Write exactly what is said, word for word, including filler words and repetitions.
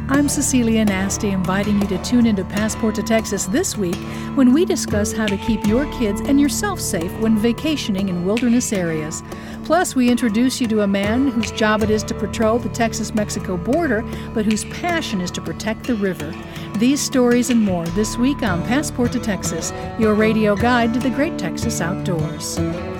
I'm Cecilia Nasty, inviting you to tune into Passport to Texas this week when we discuss how to keep your kids and yourself safe when vacationing in wilderness areas. Plus, we introduce you to a man whose job it is to patrol the Texas-Mexico border, but whose passion is to protect the river. These stories and more this week on Passport to Texas, your radio guide to the great Texas outdoors.